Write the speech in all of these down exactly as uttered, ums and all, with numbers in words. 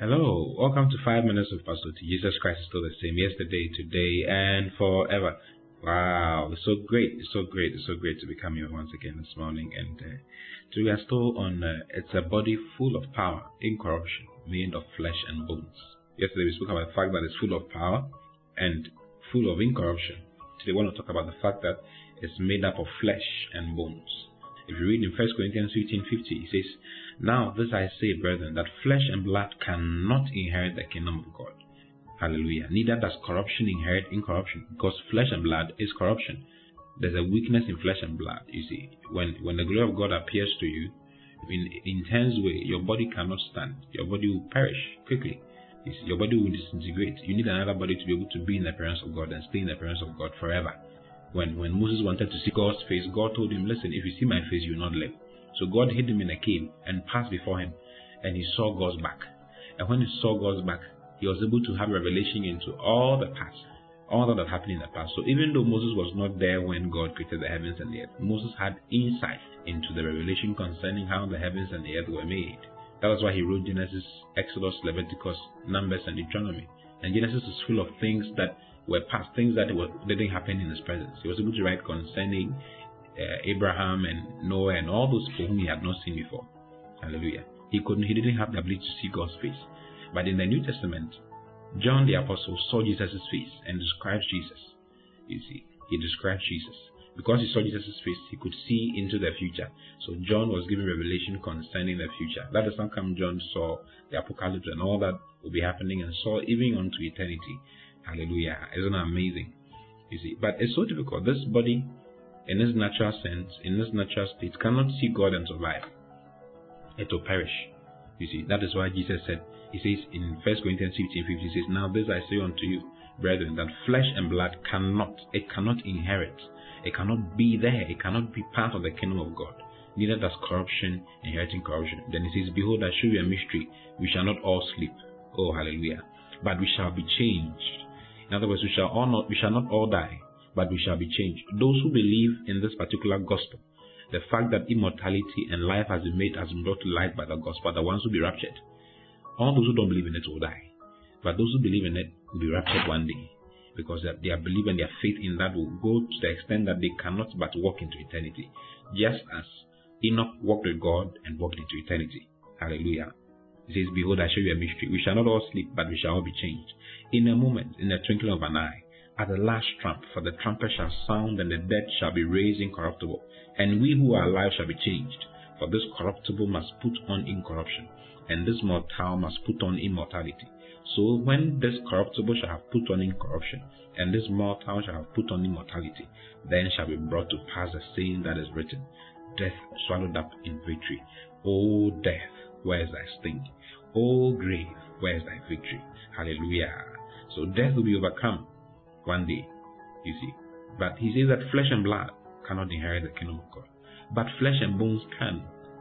Hello, welcome to Five Minutes with Pastor T. Jesus Christ is still the same yesterday, today, and forever. Wow, it's so great, it's so great, it's so great to be coming here once again this morning. And uh, today we are still on, uh, it's a body full of power, incorruption, made of flesh and bones. Yesterday we spoke about the fact that it's full of power and full of incorruption. Today we want to talk about the fact that it's made up of flesh and bones. If you read in First Corinthians fifteen fifty, it says, "Now this I say, brethren, that flesh and blood cannot inherit the kingdom of God." Hallelujah. Neither does corruption inherit incorruption, because flesh and blood is corruption. There's a weakness in flesh and blood. You see, when when the glory of God appears to you in intense way, your body cannot stand. Your body will perish quickly. You see, your body will disintegrate. You need another body to be able to be in the presence of God and stay in the presence of God forever. When when Moses wanted to see God's face, God told him, "Listen, if you see my face, you will not live." So God hid him in a cave and passed before him, and he saw God's back. And when he saw God's back, he was able to have revelation into all the past, all that had happened in the past. So even though Moses was not there when God created the heavens and the earth, Moses had insight into the revelation concerning how the heavens and the earth were made. That was why he wrote Genesis, Exodus, Leviticus, Numbers, and Deuteronomy. And Genesis is full of things that were past, things that were, didn't happen in his presence. He was able to write concerning uh, Abraham and Noah and all those people whom he had not seen before. Hallelujah. He couldn't, he didn't have the ability to see God's face. But in the New Testament, John the Apostle saw Jesus' face and describes Jesus. You see, he described Jesus. Because he saw Jesus' face, he could see into the future. So John was given revelation concerning the future. That is how come John saw the apocalypse and all that will be happening, and saw even unto eternity. Hallelujah. Isn't that amazing? You see, but it's so difficult. This body, in its natural sense, in its natural state, cannot see God and survive. It will perish. You see, that is why Jesus said, he says in First Corinthians fifteen fifty, he says, "Now this I say unto you, brethren, that flesh and blood cannot, it cannot inherit, it cannot be there, it cannot be part of the kingdom of God. Neither does corruption inheriting corruption." Then he says, "Behold, I show you a mystery. We shall not all sleep." Oh, hallelujah. "But we shall be changed." In other words, we shall all not, we shall not all die, but we shall be changed. Those who believe in this particular gospel, the fact that immortality and life has been made, has been brought to light by the gospel, the ones who be raptured. All those who don't believe in it will die, but those who believe in it will be raptured one day, because their belief and their faith in that will go to the extent that they cannot but walk into eternity, just as Enoch walked with God and walked into eternity. Hallelujah. He says, "Behold, I show you a mystery. We shall not all sleep, but we shall all be changed. In a moment, in the twinkling of an eye, at the last trump, for the trumpet shall sound, and the dead shall be raised incorruptible, and we who are alive shall be changed. For this corruptible must put on incorruption, and this mortal must put on immortality. So when this corruptible shall have put on incorruption, and this mortal shall have put on immortality, then shall be brought to pass the saying that is written, Death swallowed up in victory. O death, where is thy sting? O grave, where is thy victory?" Hallelujah. So death will be overcome one day, you see. But he says that flesh and blood cannot inherit the kingdom of God, but flesh and bones can.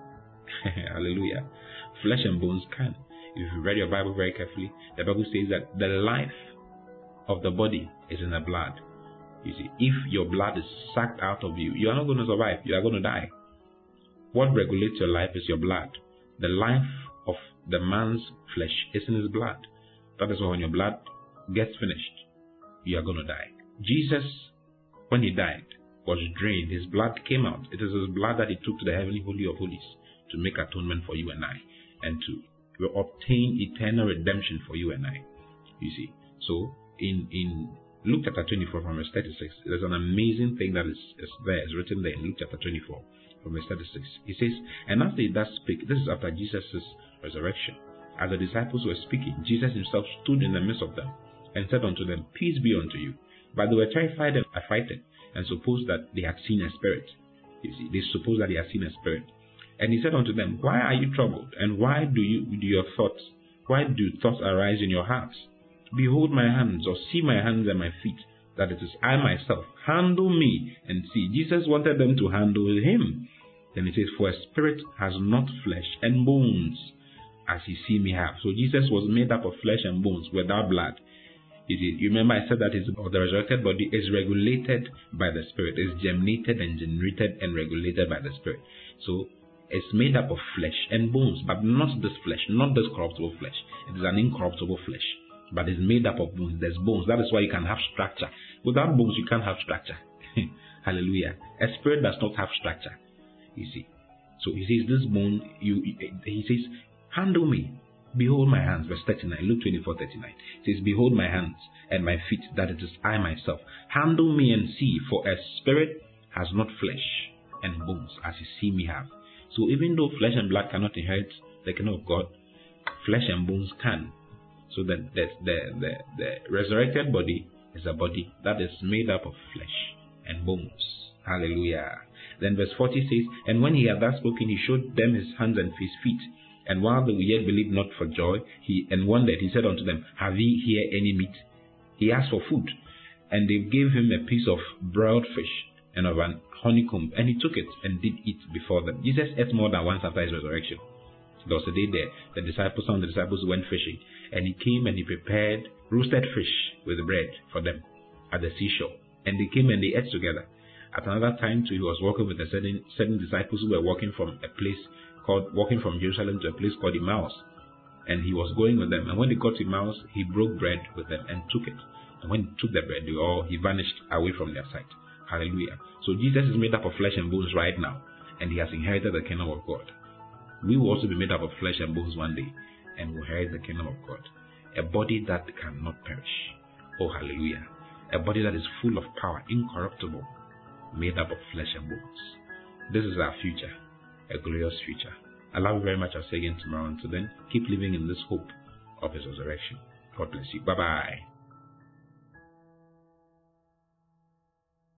Hallelujah. Flesh and bones can. If you read your Bible very carefully, the Bible says that the life of the body is in the blood. You see, if your blood is sucked out of you, you are not going to survive. You are going to die. What regulates your life is your blood. The life of the man's flesh is in his blood. That is why when your blood gets finished, you are going to die. Jesus, when he died, was drained. His blood came out. It is his blood that he took to the heavenly holy of holies to make atonement for you and I, and to obtain eternal redemption for you and I. You see, so in in Luke chapter twenty-four from verse thirty-six, there's an amazing thing that is, is there. It's written there in Luke chapter twenty-four from verse thirty-six. He says, "And as they thus spake," this is after Jesus' resurrection, "as the disciples were speaking, Jesus himself stood in the midst of them and said unto them, Peace be unto you. But they were terrified and affrighted, and supposed that they had seen a spirit." You see, they supposed that they had seen a spirit. "And he said unto them, Why are you troubled? And why do you do your thoughts? Why do thoughts arise in your hearts? Behold my hands, or see my hands and my feet, that it is I myself. Handle me and see." Jesus wanted them to handle him. Then he says, "For a spirit has not flesh and bones, as ye see me have." So Jesus was made up of flesh and bones without blood. You see, you remember I said that his, the resurrected body is regulated by the Spirit, is germinated and generated and regulated by the Spirit. So is made up of flesh and bones, but not this flesh, not this corruptible flesh. It is an incorruptible flesh, but it's made up of bones. There's bones. That is why you can have structure. Without bones, you can't have structure. Hallelujah. A spirit does not have structure. You see. So he says, this bone, you, he says, handle me. Behold my hands. Verse thirty-nine. Luke twenty-four thirty-nine. It says, behold my hands and my feet, that it is I myself. Handle me and see, for a spirit has not flesh and bones, as you see me have. So even though flesh and blood cannot inherit the kingdom of God, flesh and bones can. So that the, the, the, the resurrected body is a body that is made up of flesh and bones. Hallelujah. Then verse forty says, and when he had thus spoken, he showed them his hands and his feet. And while they yet believed not for joy, he and wondered, he said unto them, have ye here any meat? He asked for food. And they gave him a piece of broiled fish and of an honeycomb, and he took it and did eat before them. Jesus ate more than once after his resurrection. There was a day there, the disciples, some of the disciples went fishing, and he came and he prepared roasted fish with bread for them at the seashore. And they came and they ate together. At another time too, he was walking with a certain, certain disciples who were walking from a place called, walking from Jerusalem to a place called Emmaus. And he was going with them. And when they got to Emmaus, he broke bread with them and took it. And when he took the bread, they all, he vanished away from their sight. Hallelujah. So Jesus is made up of flesh and bones right now, and he has inherited the kingdom of God. We will also be made up of flesh and bones one day, and will inherit the kingdom of God. A body that cannot perish. Oh, hallelujah. A body that is full of power, incorruptible, made up of flesh and bones. This is our future, a glorious future. I love you very much. I'll see you again tomorrow. Until then, keep living in this hope of his resurrection. God bless you. Bye-bye.